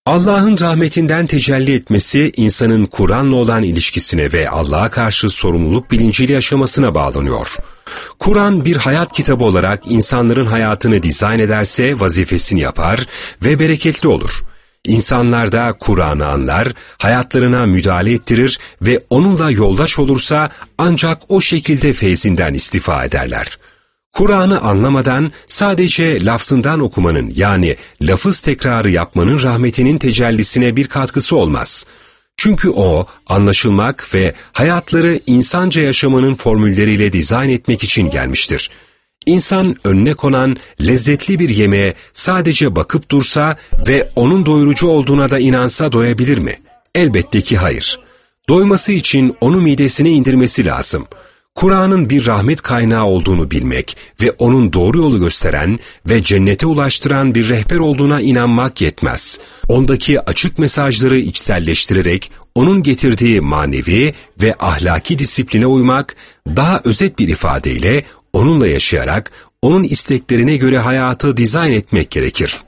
Allah'ın rahmetinden tecelli etmesi, insanın Kur'an'la olan ilişkisine ve Allah'a karşı sorumluluk bilinciyle yaşamasına bağlanıyor. Kur'an bir hayat kitabı olarak insanların hayatını dizayn ederse vazifesini yapar ve bereketli olur. İnsanlar da Kur'an'ı anlar, hayatlarına müdahale ettirir ve onunla yoldaş olursa ancak o şekilde feyzinden istifa ederler. Kur'an'ı anlamadan sadece lafzından okumanın yani lafız tekrarı yapmanın rahmetinin tecellisine bir katkısı olmaz. Çünkü o anlaşılmak ve hayatları insanca yaşamanın formülleriyle dizayn etmek için gelmiştir. İnsan önüne konan lezzetli bir yemeğe sadece bakıp dursa ve onun doyurucu olduğuna da inansa doyabilir mi? Elbette ki hayır. Doyması için onu midesine indirmesi lazım. Kur'an'ın bir rahmet kaynağı olduğunu bilmek ve onun doğru yolu gösteren ve cennete ulaştıran bir rehber olduğuna inanmak yetmez. Ondaki açık mesajları içselleştirerek onun getirdiği manevi ve ahlaki disipline uymak, daha özet bir ifadeyle onunla yaşayarak onun isteklerine göre hayatı dizayn etmek gerekir.